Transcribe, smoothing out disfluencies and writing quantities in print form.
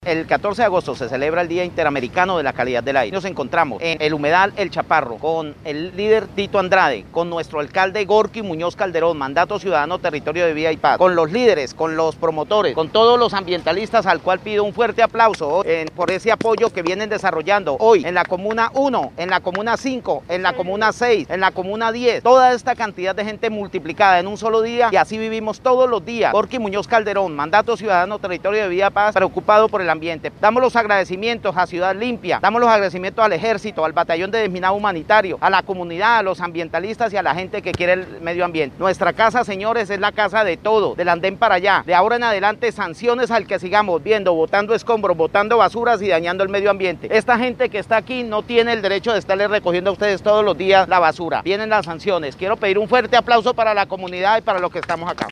El 14 de agosto se celebra el Día Interamericano de la Calidad del Aire. Nos encontramos en el humedal El Chaparro con el líder Tito Andrade, con nuestro alcalde Gorky Muñoz Calderón, Mandato Ciudadano Territorio de Vida y Paz, con los líderes, con los promotores, con todos los ambientalistas, al cual pido un fuerte aplauso por ese apoyo que vienen desarrollando hoy en la Comuna 1, en la Comuna 5, en la Comuna 6, en la Comuna 10. Toda esta cantidad de gente multiplicada en un solo día, y así vivimos todos los días. Gorky Muñoz Calderón, Mandato Ciudadano Territorio de Vida y Paz, preocupado por el ambiente. Damos los agradecimientos a Ciudad Limpia, damos los agradecimientos al Ejército, al Batallón de Desminado Humanitario, a la comunidad, a los ambientalistas y a la gente que quiere el medio ambiente. Nuestra casa, señores, es la casa de todo, del andén para allá. De ahora en adelante, sanciones al que sigamos viendo, botando escombros, botando basuras y dañando el medio ambiente. Esta gente que está aquí no tiene el derecho de estarle recogiendo a ustedes todos los días la basura. Vienen las sanciones. Quiero pedir un fuerte aplauso para la comunidad y para los que estamos acá.